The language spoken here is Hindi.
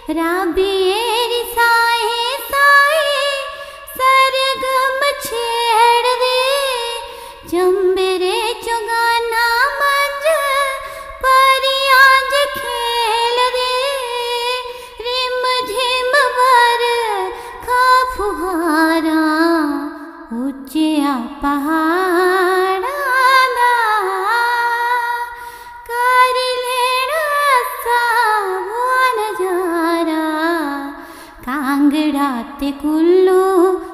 राबियेरी साए साए सरगम छेड़ दे चंबेरे चुगाना मंज परियाज खेल दे रिम झिम बर खा फुहारा ऊंचिया पहाड़ा दा कर लेना सावा नजारा कांगड़ा ते कुल्लू